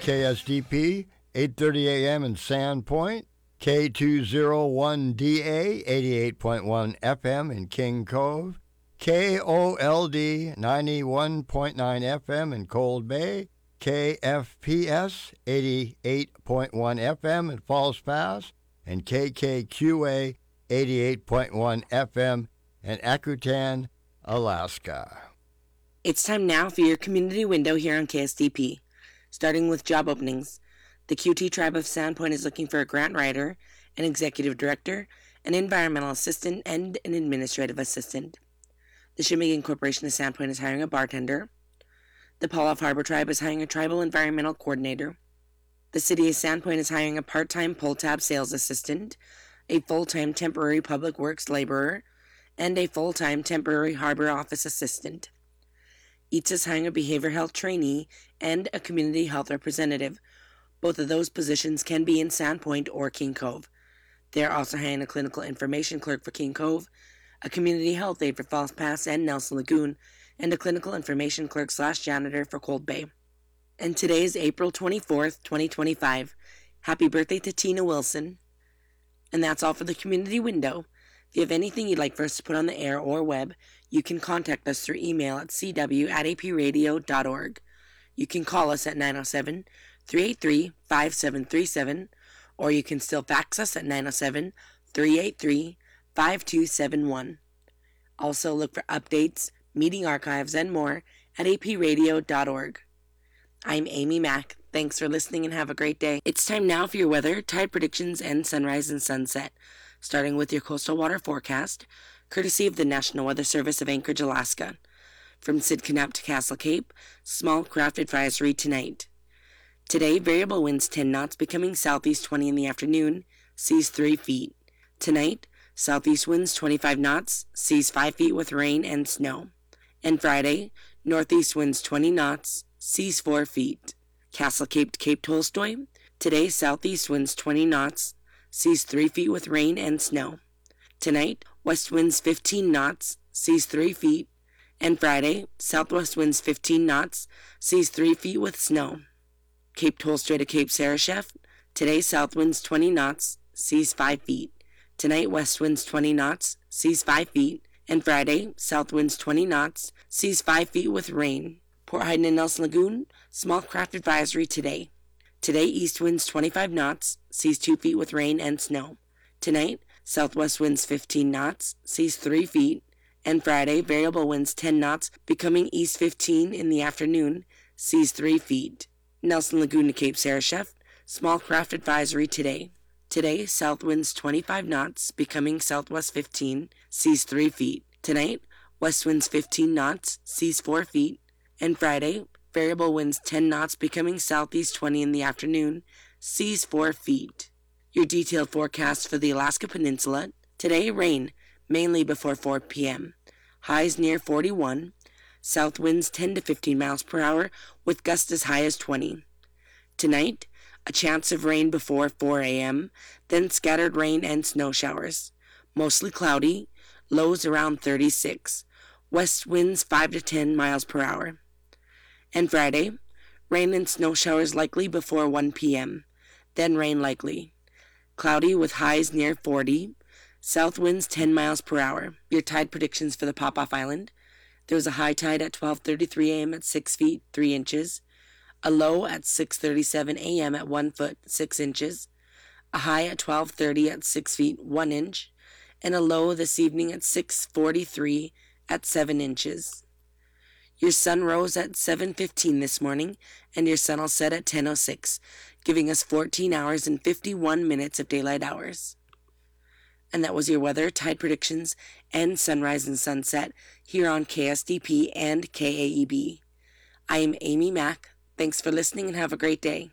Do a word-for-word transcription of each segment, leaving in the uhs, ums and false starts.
K S D P, eight thirty a.m. in Sandpoint, K two oh one D A, eighty-eight point one F M in King Cove, K O L D, ninety-one point nine F M in Cold Bay, K F P S, eighty-eight point one F M in Falls Pass, and K K Q A, eighty-eight point one F M in Akutan, Alaska. It's time now for your community window here on K S D P. Starting with job openings. The Q T Tribe of Sandpoint is looking for a grant writer, an executive director, an environmental assistant, and an administrative assistant. The Shimigan Corporation of Sandpoint is hiring a bartender. The Pawleff Harbor Tribe is hiring a tribal environmental coordinator. The City of Sandpoint is hiring a part-time pull-tab sales assistant, a full-time temporary public works laborer, and a full-time temporary harbor office assistant. Each is hiring a behavioral health trainee and a community health representative. Both of those positions can be in Sandpoint or King Cove. They are also hiring a clinical information clerk for King Cove, a community health aide for Falls Pass and Nelson Lagoon, and a clinical information clerk slash janitor for Cold Bay. And today is April twenty-fourth, twenty twenty-five. Happy birthday to Tina Wilson. And that's all for the community window. If you have anything you'd like for us to put on the air or web, you can contact us through email at c w at a p radio dot org. You can call us at nine oh seven, three eight three, five seven three seven, or you can still fax us at nine oh seven, three eight three, five two seven one. Also look for updates, meeting archives, and more at a p radio dot org. I'm Amy Mack. Thanks for listening and have a great day. It's time now for your weather, tide predictions, and sunrise and sunset. Starting with your coastal water forecast, courtesy of the National Weather Service of Anchorage, Alaska. From Sidcup to Castle Cape, small craft advisory tonight. Today, variable winds ten knots, becoming southeast twenty in the afternoon, seas three feet. Tonight, southeast winds twenty-five knots, seas five feet with rain and snow. And Friday, northeast winds twenty knots, seas four feet. Castle Cape to Cape Tolstoy. Today, southeast winds twenty knots, seas three feet with rain and snow. Tonight, west winds fifteen knots, seas three feet. And Friday, southwest winds fifteen knots, seas three feet with snow. Cape Tolstoy to Cape Sarashef. Today, south winds twenty knots, seas five feet. Tonight, west winds twenty knots, seas five feet. And Friday, south winds twenty knots, seas five feet with rain. Port Hayden and Nelson Lagoon, small craft advisory today. Today, east winds twenty-five knots, seas two feet with rain and snow. Tonight, southwest winds fifteen knots, seas three feet. And Friday, variable winds ten knots, becoming east fifteen in the afternoon, seas three feet. Nelson Lagoon to Cape Sarashef, small craft advisory today. Today, south winds twenty-five knots, becoming southwest fifteen, seas three feet. Tonight, west winds fifteen knots, seas four feet. And Friday, variable winds ten knots, becoming southeast twenty in the afternoon, seas four feet. Your detailed forecast for the Alaska Peninsula. Today, rain, mainly before four p.m. Highs near forty-one. South winds ten to fifteen miles per hour, with gusts as high as twenty. Tonight, a chance of rain before four a.m., then scattered rain and snow showers. Mostly cloudy, lows around thirty-six. West winds five to ten miles per hour. And Friday, rain and snow showers likely before one p.m., then rain likely. Cloudy with highs near forty. South winds ten miles per hour. Your tide predictions for the Popoff Island. There was a high tide at twelve thirty-three a.m. at six feet, three inches. A low at six thirty-seven a.m. at one foot, six inches. A high at twelve thirty at six feet, one inch. And a low this evening at six forty-three at seven inches. Your sun rose at seven fifteen this morning, and your sun will set at ten oh six, giving us fourteen hours and fifty-one minutes of daylight hours. And that was your weather, tide predictions, and sunrise and sunset here on K S D P and K A E B. I am Amy Mack. Thanks for listening and have a great day.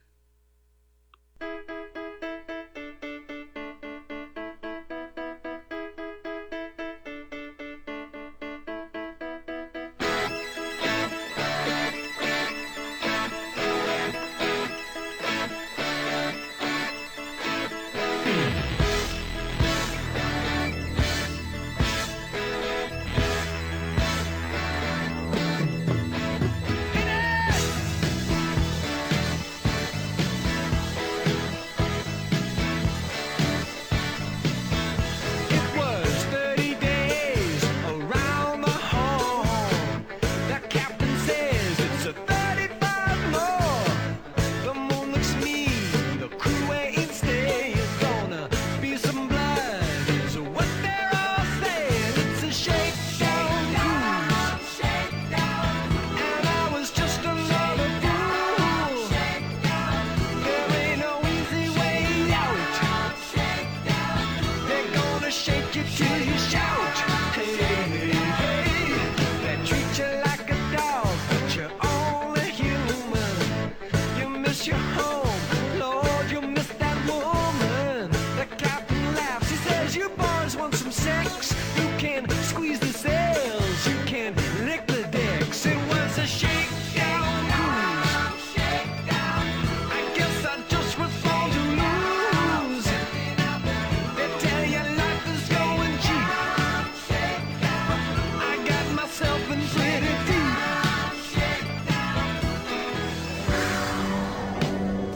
miss your home. Lord, you miss that woman. The captain laughs. He says, you boys want some sex? You can squeeze the sails. You can lick the decks. It was a shakedown cruise. I guess I just was born to lose. They tell you life is going cheap. I got myself in pretty deep.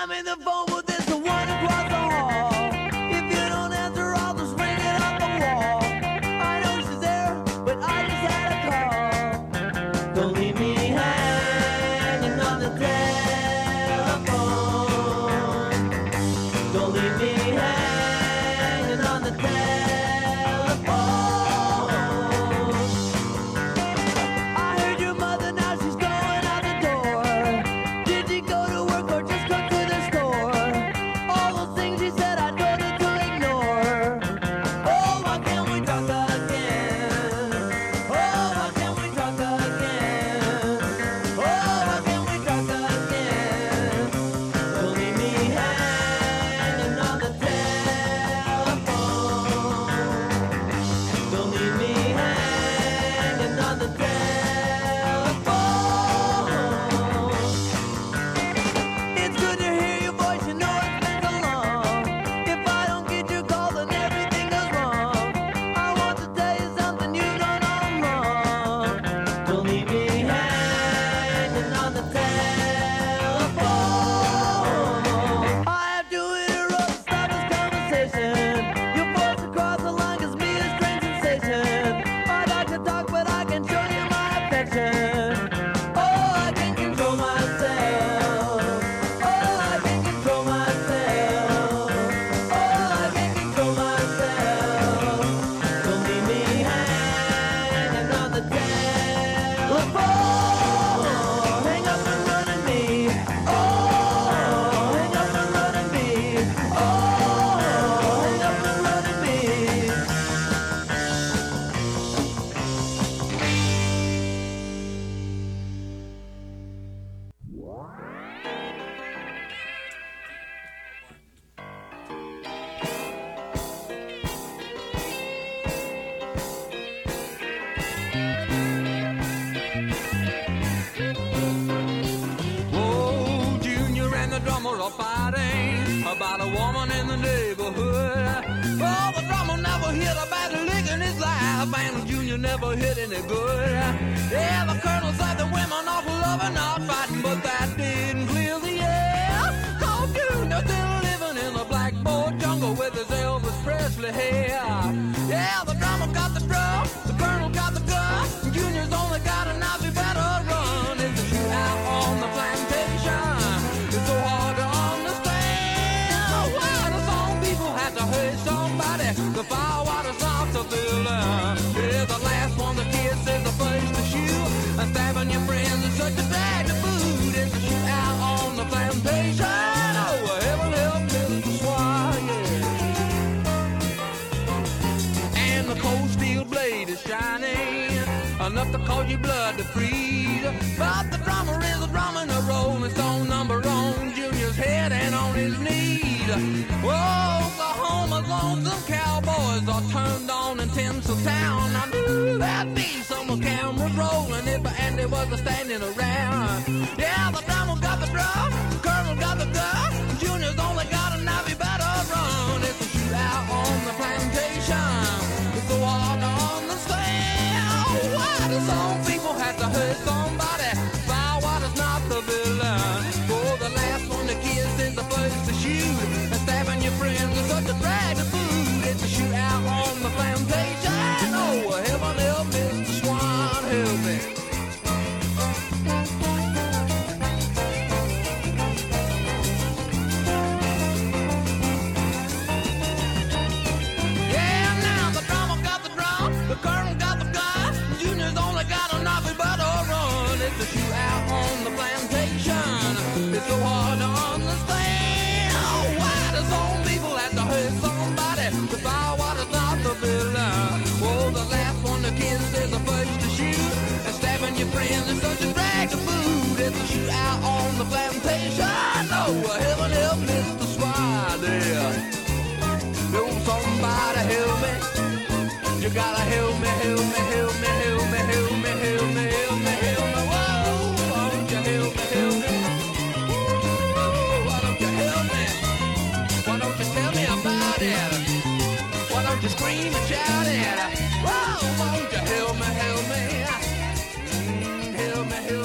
I'm in the phone, but there's the one across the hall. If you don't answer, I'll just ring it off the wall. I know she's there, but I just had a call. Don't leave me hanging on the telephone. Don't leave me hanging on the telephone. I heard your mother, now she's going out the door. Did she go to work or just come to the store? All those things she said I told her to ignore. Oh, why can't we talk again? Oh, why can't we talk again? Oh, why can't we talk again? Don't leave me hanging on the telephone. Don't leave me hanging on the telephone. It's good to hear your voice, you know it's been so long. If I don't get your call, then everything goes wrong. I want to tell you something you've done all wrong. Don't leave me hanging on the telephone. I have to interrupt, stop this conversation. Your voice across the line gives me a strange sensation. I'd like to talk, but I can show you my affection. Oh, I can control myself. Oh, I can control myself. Oh, I can control myself. Don't leave me hanging on the telephone. Hang up and run at me. Oh, hang up and run at me. Oh, hang up and run at me. Oh, Junior and the drummer are fighting about a woman in the neighborhood. Oh, the drummer never hit a bad lick in his life, and Junior never hit any good. Yeah, the colonel said the women awful loving, not fighting, but that didn't clear the air. Cause Junior still living in the blackboard jungle with his Elvis Presley hair. Yeah, the drummer got the drum, the colonel got the gun, and Junior's only got a knife, he better run. It's a shootout on the plantation. It's so hard to understand why the song people have to hurt somebody. The firewater's off the villain. Yeah, the last one the kids is the first to shoot. And stabbing your friends is such a drag to boot. It's a shootout on the plantation. Oh, heaven help Mister Swan, yeah. And the cold steel blade is shining, enough to cause your blood to freeze. But the drummer is a drum and a rolling stone number on Junior's head and on his knees. Whoa, Oklahoma's lonesome cowboys are turned on in Tinseltown. I knew that'd be some cameras rolling if Andy was standing around. Yeah, the drummer got the drum, the colonel got the gun, Junior's only got a knife, he better run. It's a shootout on the plantation. It's so hard to understand why do some people have to hurt somebody. Firewater's not the villain. Oh, the last one to kiss is the first to shoot. And stabbing your friends is such a drag to boot. It's a shootout on the plantation. Oh, heaven help Mister Swan, help me. Yeah, now the drummer got the drum, the colonel got the gun, Junior's only got a knife, he better run. It's a shootout on the plantation. It's so hard to understand why do some people have to hurt somebody. The firewater's not the villain. Oh, the last one to kiss is the first to shoot. And stabbing your friends is such a drag to boot. It's a shootout on the plantation. Oh, heaven help Mister Swide. Oh, somebody help me. You gotta help me, help me, help me, help me, help me, help me, help me, help me. Whoa, won't you help me, help me? Ooh, why don't you help me? Why don't you tell me about it? Why don't you scream and shout it? Whoa, won't you help me, help me? Mm, help me, help me.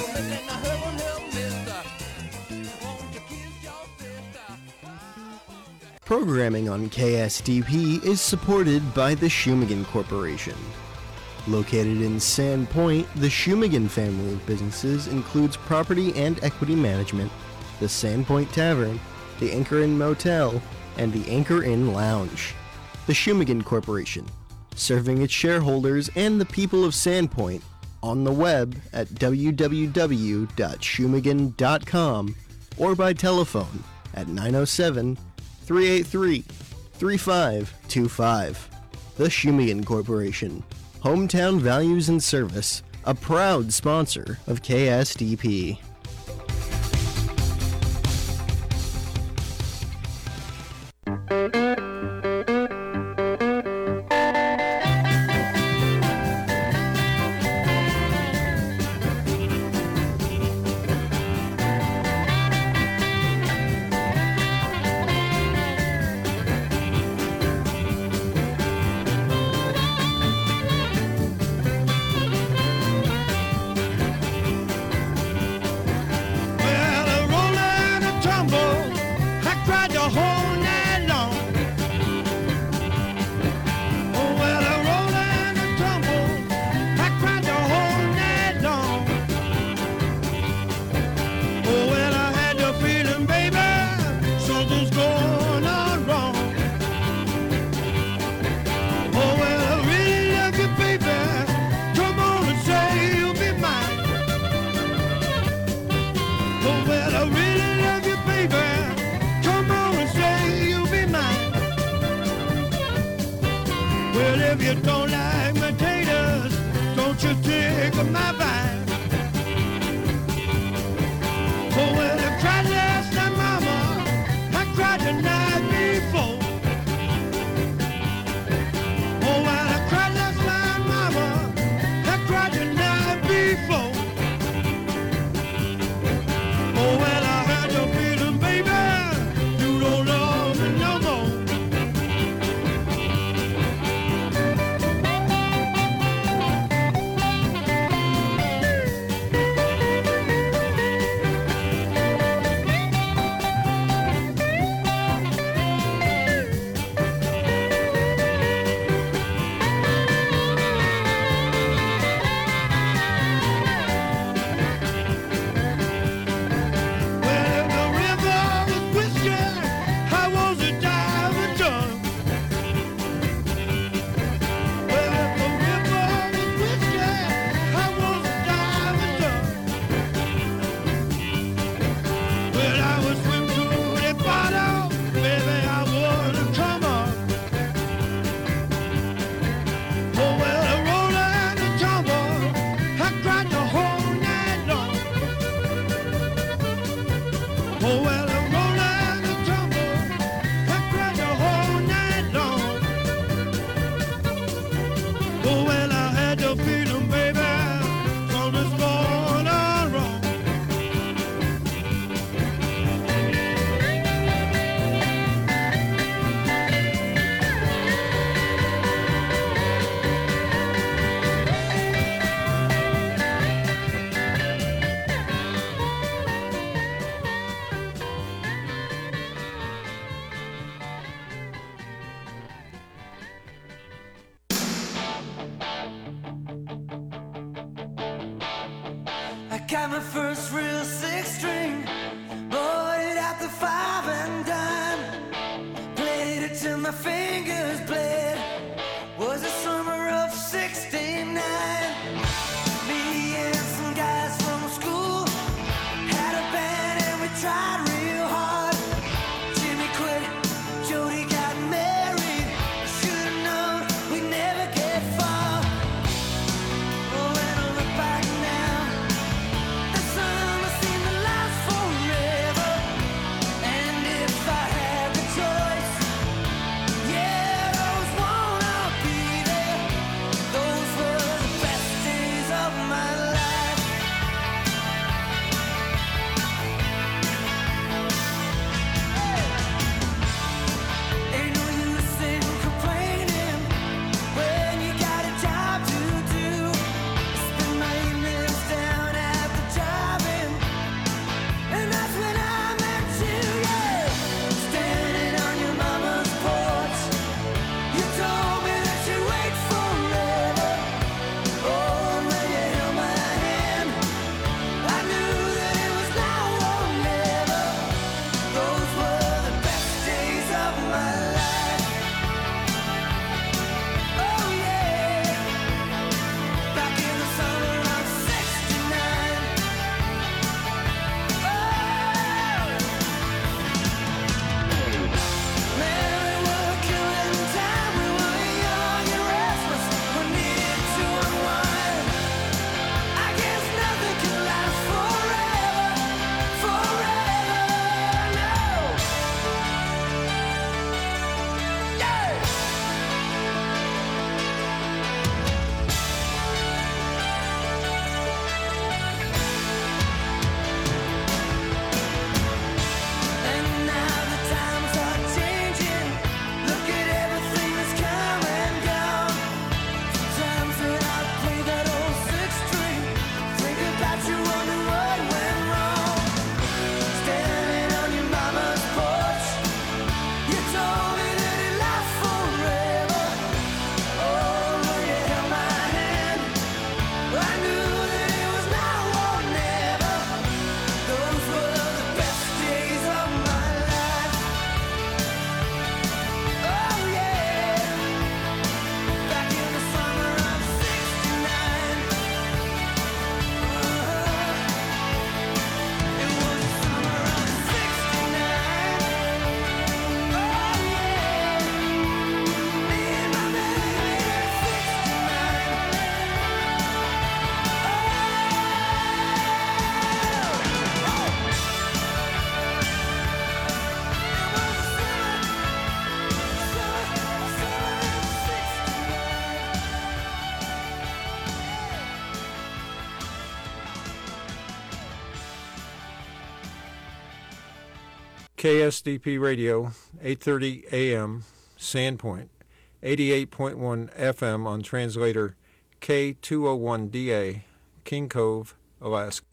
Programming on K S D P is supported by the Shumagan Corporation. Located in Sandpoint, the Shumagan family of businesses includes property and equity management, the Sandpoint Tavern, the Anchor Inn Motel, and the Anchor Inn Lounge. The Shumagan Corporation, serving its shareholders and the people of Sandpoint on the web at w w w dot shumagan dot com or by telephone at nine oh seven, three eight three, three five two five. The Shumagan Corporation, Hometown Values and Service, a proud sponsor of K S D P. Got my first real six string, bought it at the five and dime, played it till my fingers bled. Was the summer of sixty-nine. Me and some guys from school had a band and we tried real hard. Jimmy quit, Jody got married. Should've known we'd never get far. Oh, when I look back now, the summer seemed to last forever. K S D P Radio, eight thirty A M, Sandpoint, eighty-eight point one F M on translator K two oh one D A, King Cove, Alaska.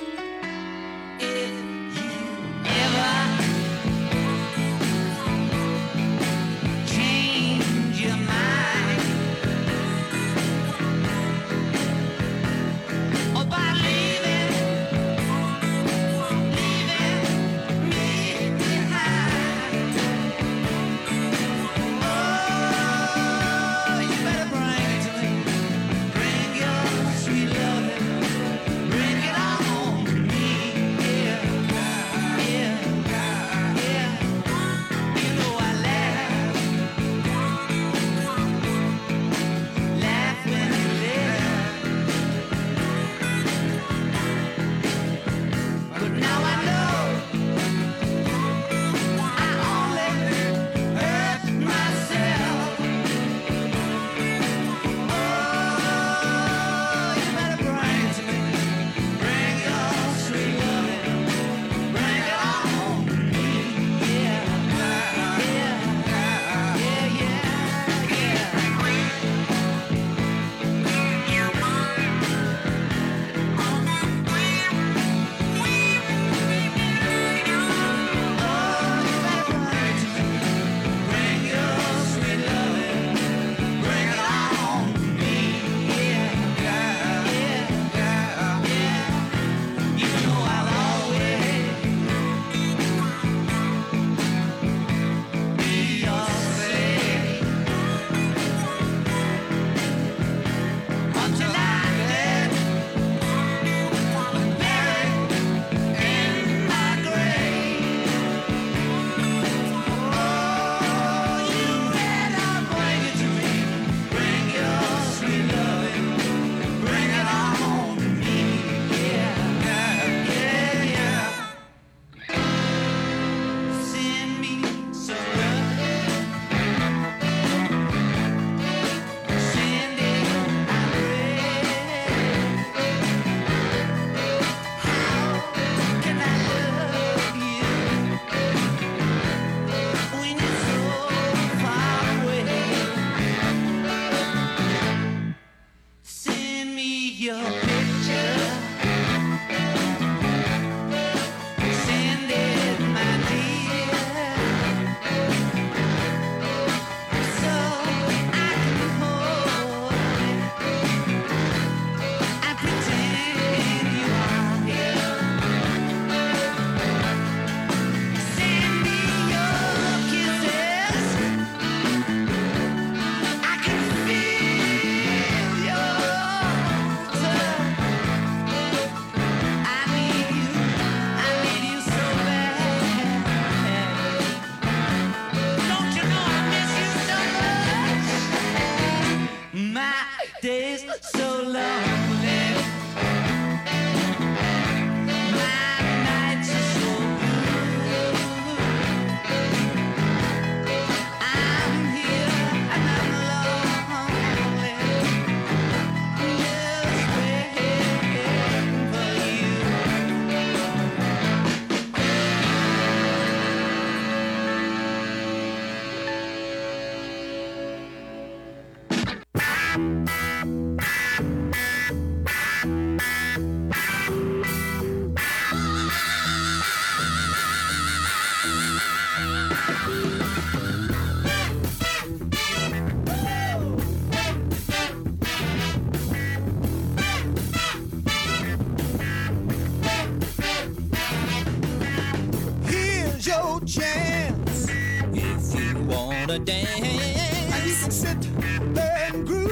Chance if you wanna dance, and you can sit there and groove.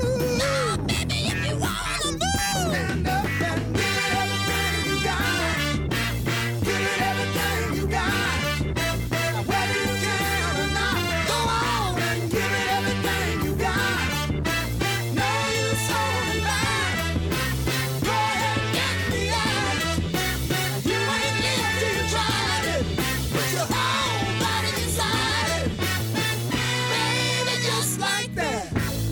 Now, baby, if you wanna move, stand up and give it everything you got. Give it everything you got. Now, whether you can or not, go on and give it everything you got. No use holding back. Go ahead and get me out. You ain't lived till you tried it. Put your whole body inside it, baby, just like that.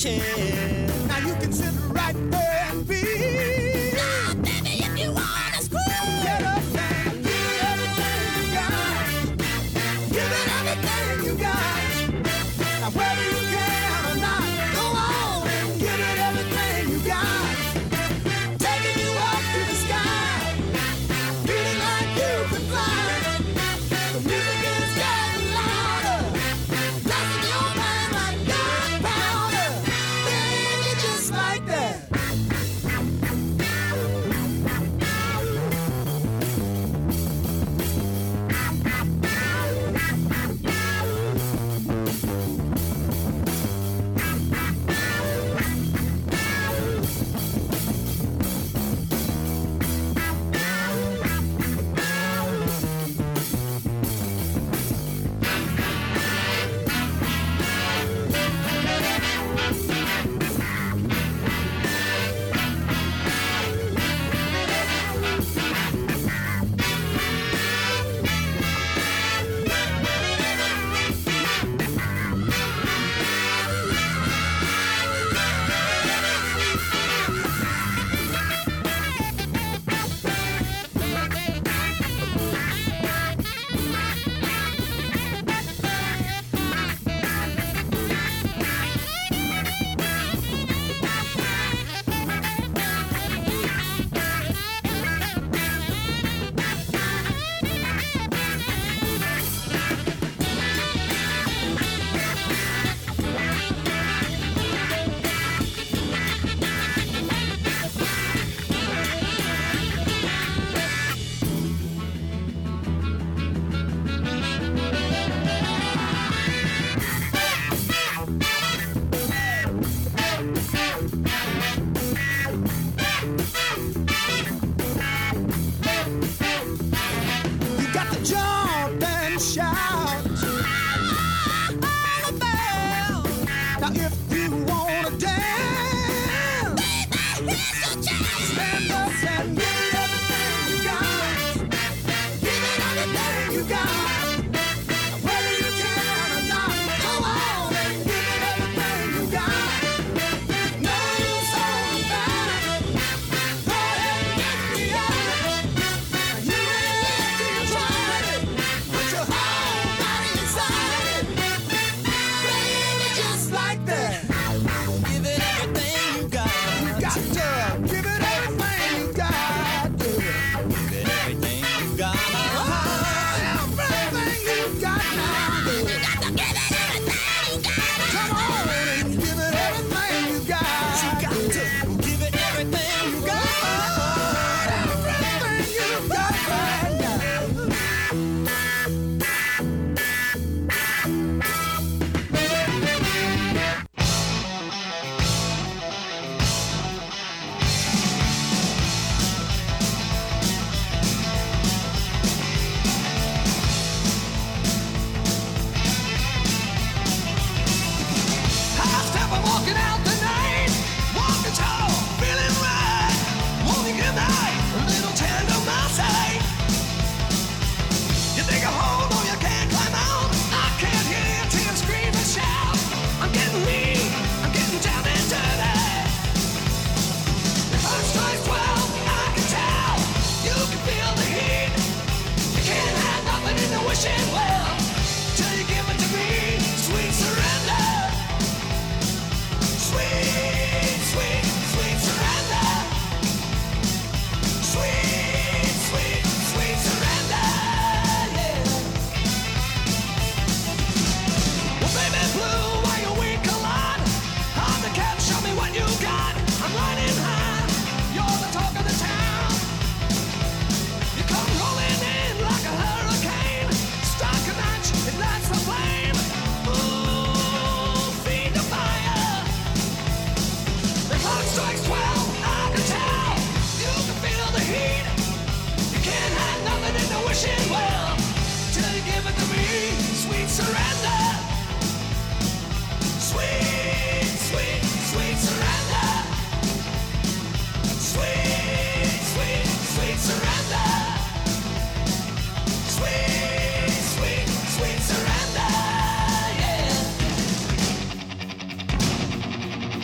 chair. Now you can sit right there and be. Now, baby, if you wanna scream, get up and give it everything you got. Give it everything you got. Now whether you can or not, go on and give it everything you got. Taking you up to the sky, feeling like you can fly. The music is getting louder, blasting your mind like gunpowder. Baby, just like that. You got to jump and shout. All about. Now if you wanna dance, baby, here's your chance. Stand up and give it everything you got. Give it everything you got. Now whether you can or not, go on and give it everything you got. No use holding back. Go ahead and get me out. You ain't lived till you tried it. Put your whole body inside it. Baby, just like that. Give it everything you got. You got to give it everything you got. Give it everything you got. Oh, everything you got now. You got to give it everything you got. Come on and give it everything you got. You got to give it everything you got. Everything you got right now. High step, I'm walking out the night, walking tall, feeling right. Morning and night, a little tender my sight. You dig a hole, though you can't climb out. I can't hear you till you scream and shout. I'm getting mean, I'm getting down and dirty. The clock strikes twelve, I can tell. You can feel the heat. You can't have nothing in the wishing well till you give it to me. Sweet surrender. Sweet, sweet, sweet surrender. Sweet, sweet, sweet surrender. Yeah. Well, baby blue, why you wink a lot? Hard to catch, show me what you got. I'm riding high, you're the talk of the town. You come rolling in like a hurricane. Strike a match, it lights the flame. Ooh, feed the fire. The clock strikes twelve, I can tell. You can feel the heat. You can't have nothing in the wishing well till you give it to me. Sweet surrender. Sweet, sweet, sweet surrender. Sweet, sweet, sweet surrender. Sweet, sweet, sweet surrender. Yeah.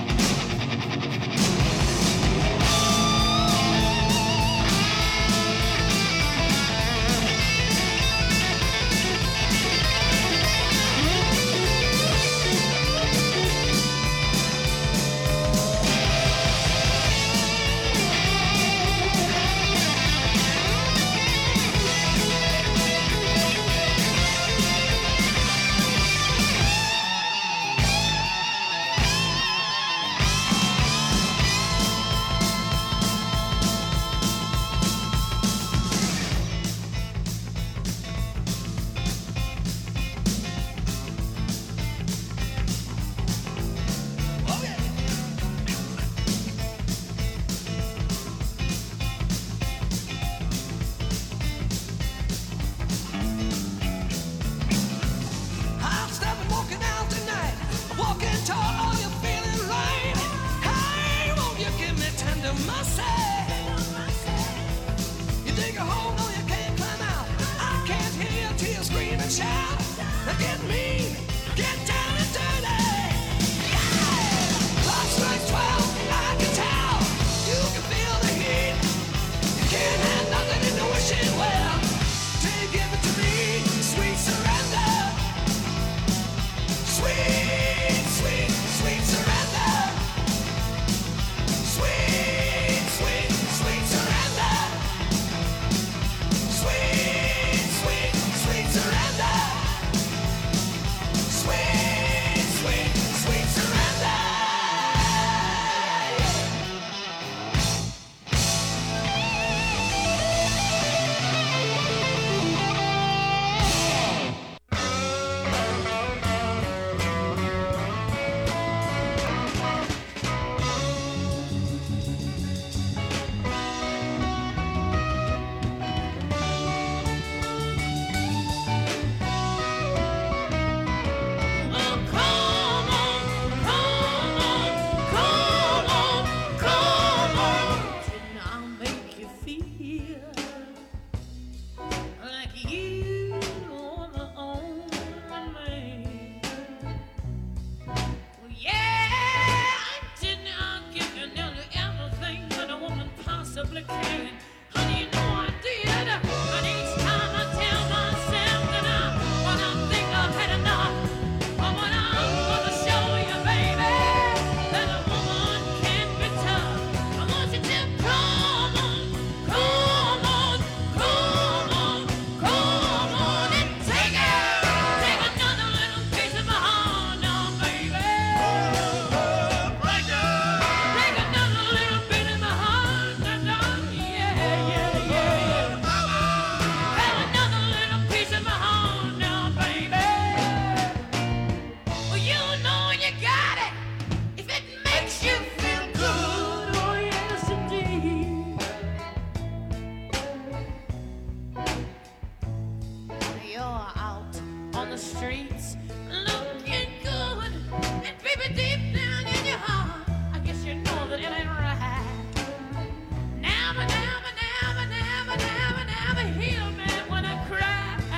like you on my own man. Well, yeah, I didn't I'll give you nearly everything that a woman possibly can. Honey, you know I did. But each time I tell myself that I, when I think I've had enough, but when I'm gonna show you, baby, that a woman can be tough. I want you to come on, come on, come on, come on and take it. Take another little piece of my heart now, baby. Take another little bit of my heart now, yeah, yeah, yeah. Have another little piece of my heart now, baby. Well, you know you got it if it makes you feel good. Oh, yes, indeed. You're out on the streets looking good, and baby, deep down in your heart, I guess you know that it ain't right. Never, never, never, never, never, never heal me when I cry.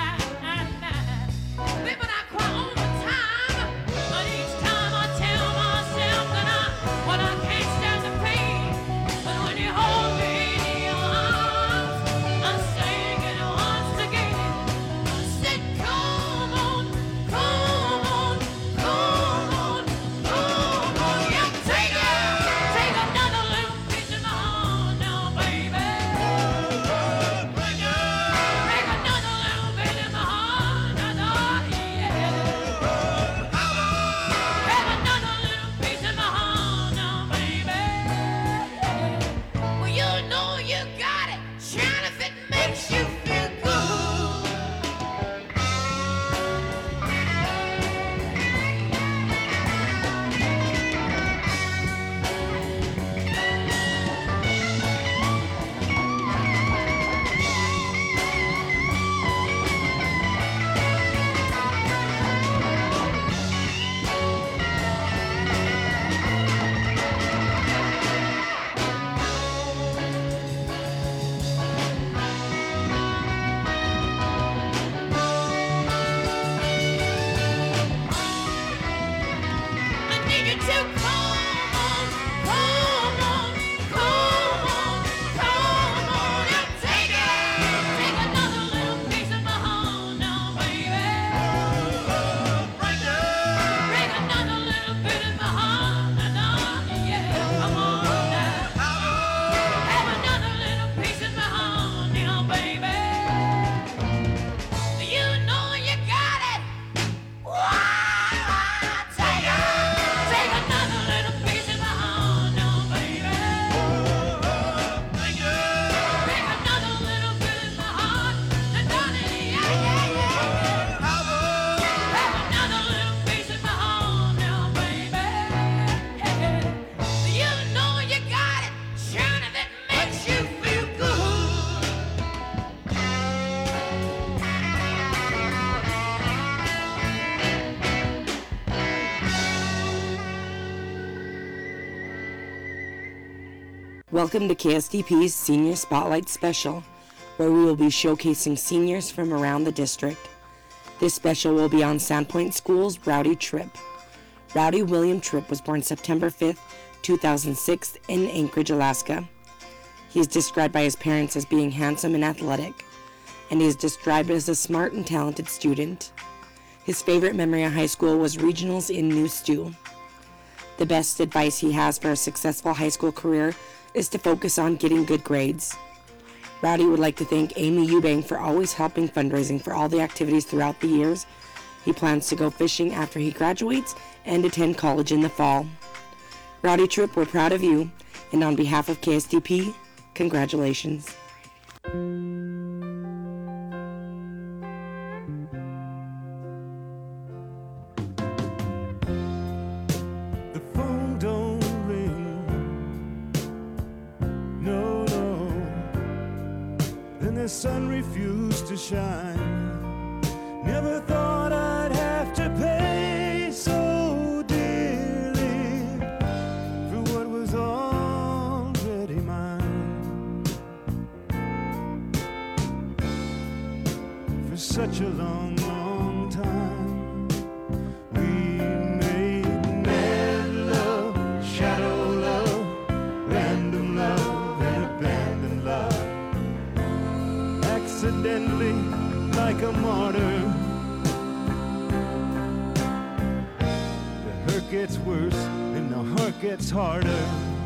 Baby, I cry all the time, but each time I tell myself that I, well, I can't stand the pain. But when you hold me in your arms, I'm saying it once again. I said, come on, come on, come on, come on. Yeah, take it, take another little piece of my heart now, baby. Take another little bit of my heart now, yeah. Have another little piece of my heart now, baby. Well, you know you got it, shine if it makes you feel good. I need you to come on, come on, come on, come on and take it. Take another little piece of my heart now, baby. Break another little bit of my heart now, yeah. Come on now. Have another little piece of my heart now, baby. You know you got it. Take it. Take another little piece of my heart now, baby. Take another little bit of my heart, and darling, yeah, yeah, yeah. Have another little piece of my heart now, baby. You know you got it, shine if it makes you feel good. Welcome to K S D P's Senior Spotlight Special, where we will be showcasing seniors from around the district. This special will be on Sandpoint School's Rowdy Tripp. Rowdy William Tripp was born September fifth, two thousand six in Anchorage, Alaska. He is described by his parents as being handsome and athletic, and he is described as a smart and talented student. His favorite memory of high school was regionals in New Stew. The best advice he has for a successful high school career is to focus on getting good grades. Rowdy would like to thank Amy Eubank for always helping fundraising for all the activities throughout the years. He plans to go fishing after he graduates and attend college in the fall. Rowdy Tripp, we're proud of you, and on behalf of K S D P, congratulations. The phone don't ring, no, no, and the sun refused to shine. Never thought I'd have to pay so dearly for what was already mine. such a long, long time. We made mad love, shadow love, random love, and abandoned love. Accidentally, like a martyr. The hurt gets worse and the heart gets harder.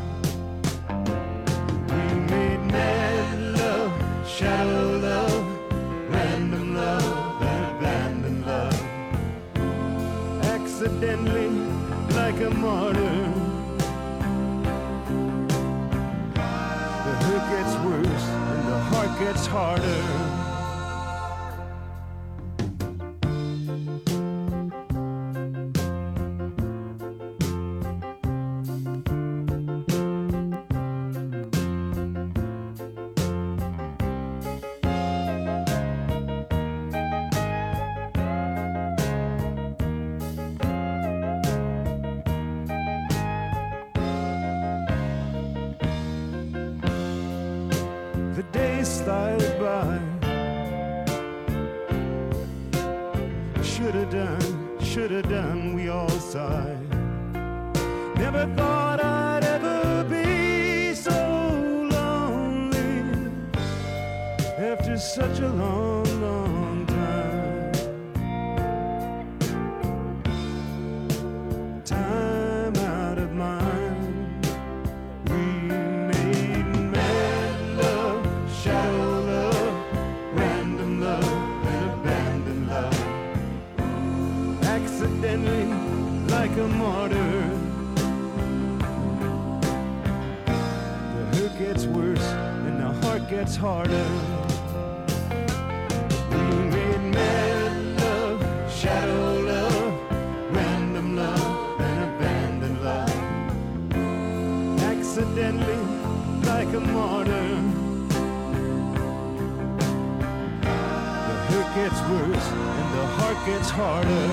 We made mad love, shadow love, random love, and abandoned love. Accidentally, like a martyr. The hurt gets worse and the heart gets harder. The days slide by. Shoulda done, shoulda done, we all sigh. Never thought I'd ever be so lonely after such a long, long time. Time out of mind. We made mad love, shadow love, random love, and abandoned love. Accidentally, like a martyr. The hurt gets worse and the heart gets harder. We made mad love, shadow love, random love, and abandoned love. Accidentally, like a martyr. The hurt gets worse and the heart gets harder.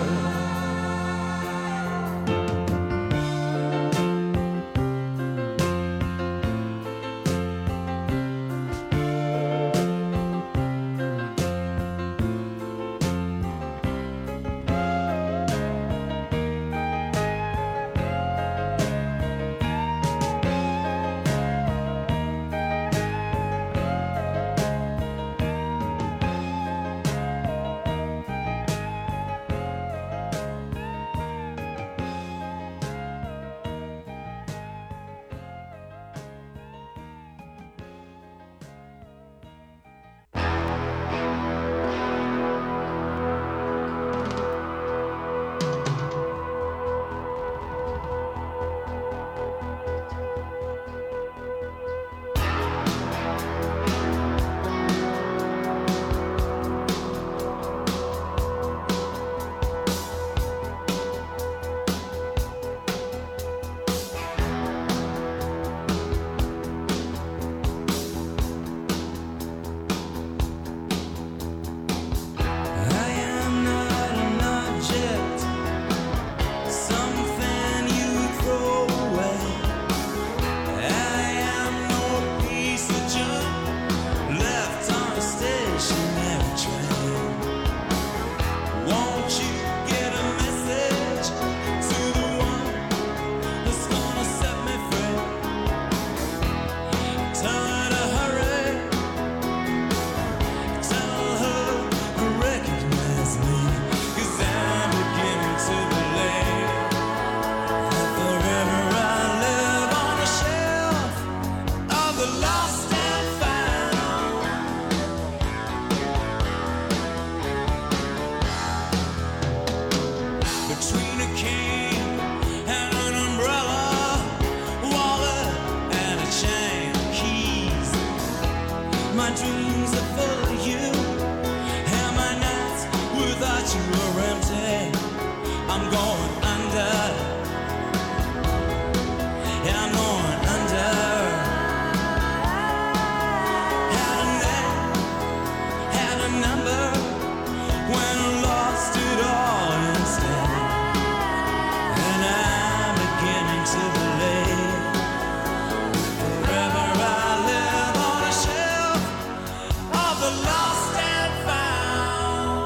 Lost and found.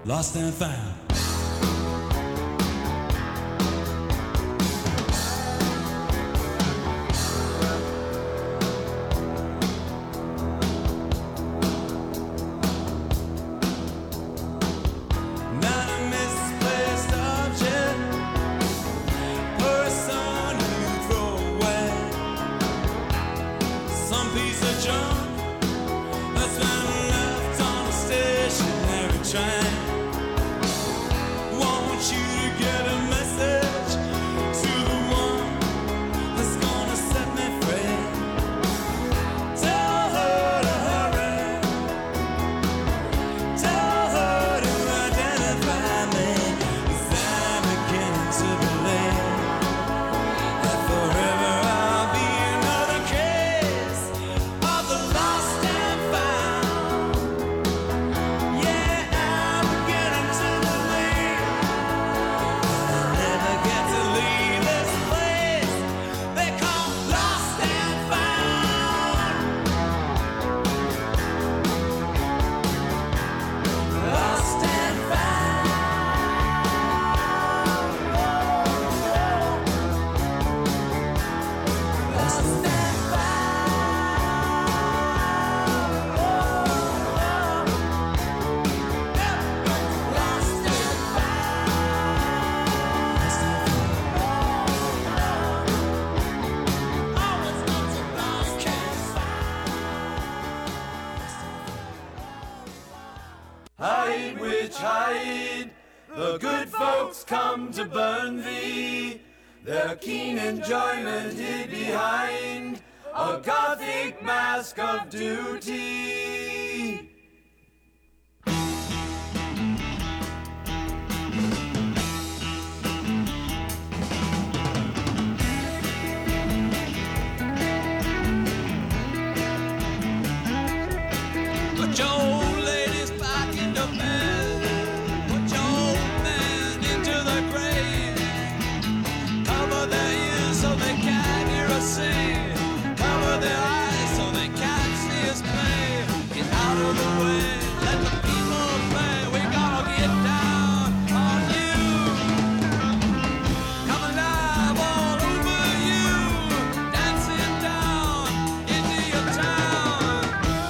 lost and found. Not a misplaced object, person you throw away. Some piece of junk that's been left on a stationary train. Want you to get a message to the one that's gonna set me free. Tell her to hurry. Tell her to identify me, 'cause I'm beginning to believe that forever I'll be another case of the lost and found. Yeah, I'm beginning to believe that I'll never get to leave this place they call lost and found. Lost and found. Lost and found. Lost and found. Always wants a lost and Hide, witch, hide. The good folks come to burn thee. Their keen enjoyment hid behind a gothic mask of duty. Put your old ladies back in the bed. Put your old men into the grave. Cover their ears so they can't hear us sing. Cover their eyes so they can't see us play. Get out of the way, let the people play. We gotta get down on you. Come alive all over you. Dancing down into your town.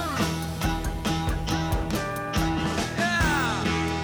Yeah.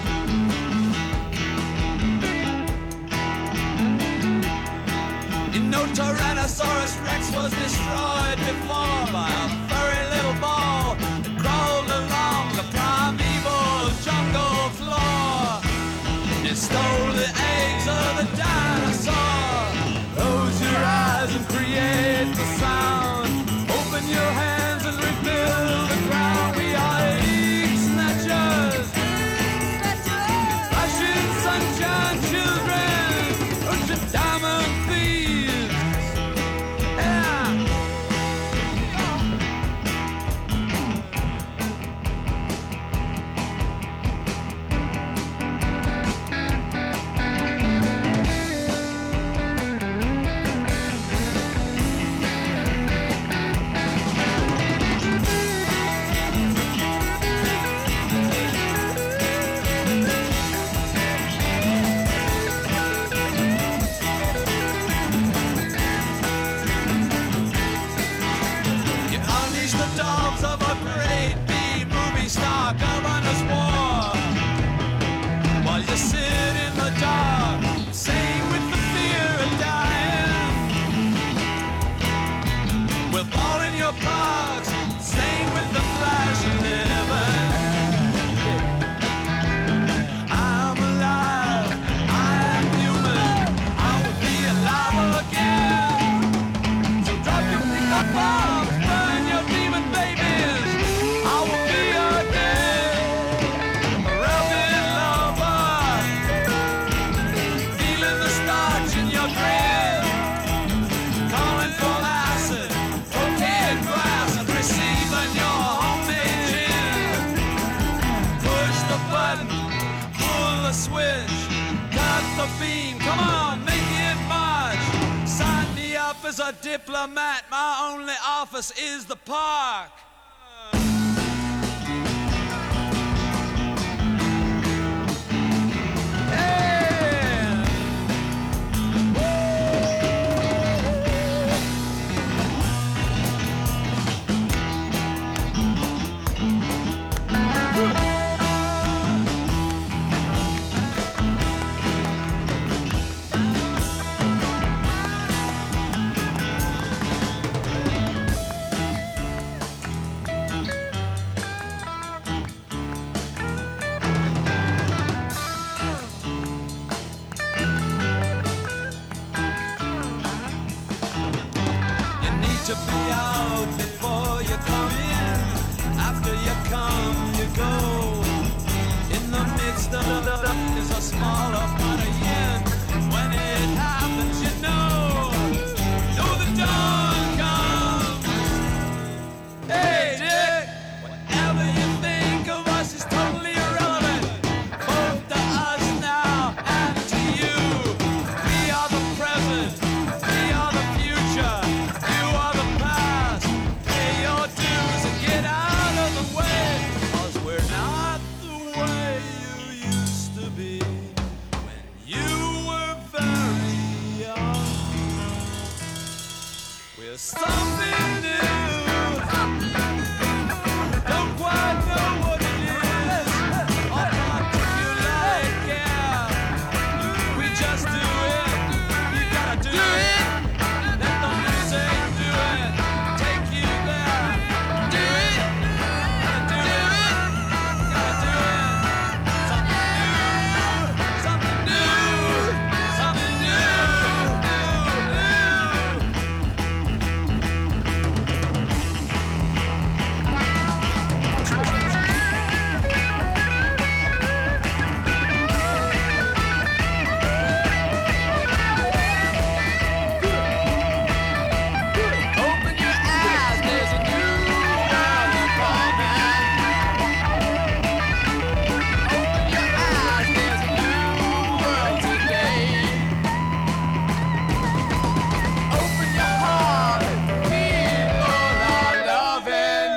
You know Tyrannosaurus Rex was destroyed before by a furry little ball that crawled along the primeval jungle floor. It stole the eggs of the dinosaur. Close your eyes and create the sound. Open your hands and rebuild the ground. We are egg snatchers. Flashing sunshine children. Ocean diamond thieves. Yeah. You unleash the dogs of a great B-movie star governor's war. While you sit in the dark, sing with the fear of dying. We'll fall in your parks, sing with the flash of living. I'm alive, I am human, I will be alive again. So drop your pickup bombs, burn your demon babies. I will be your dead, rebel lover, feeling the starch in your grin, calling for acid, cocaine glass, and receiving your homemade gin. Push the button, pull the switch, cut the beam. Come on, make it march. Sign me up as a diplomat. My only office is the park. something new. Don't quite know what it is, or particularly care. We just do it. You gotta do it. Let the music do it. Take you there. Do it. Gotta do it. Gotta do it. Something new. Something new. Something new. Open your eyes, there's a new world coming. Open your eyes, there's a new world today. Open your heart, people are loving.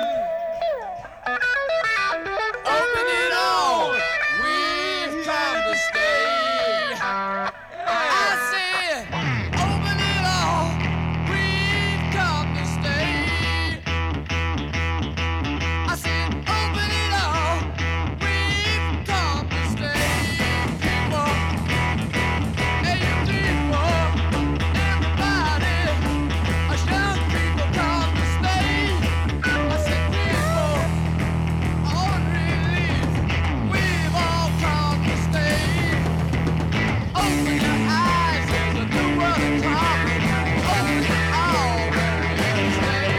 Open it all, we've come to stay. I said, open it all, we've come to stay. I said, open it all, we've come to stay. People, hey you people, everybody, us young people come to stay. I said, people, all relief, we've all come to stay. Open your eyes, there's a new world coming. Open it all, where it stay.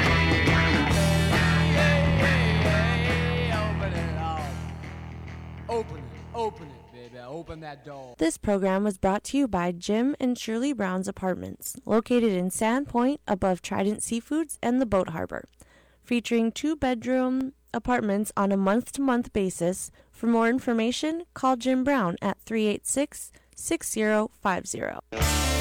Hey, hey, hey, open it all. Open it, open it, baby. Open that door. This program was brought to you by Jim and Shirley Brown's Apartments, located in Sandpoint above Trident Seafoods and the Boat Harbor, featuring two-bedroom apartments on a month-to-month basis. For more information, call Jim Brown at three eight six, six zero five zero.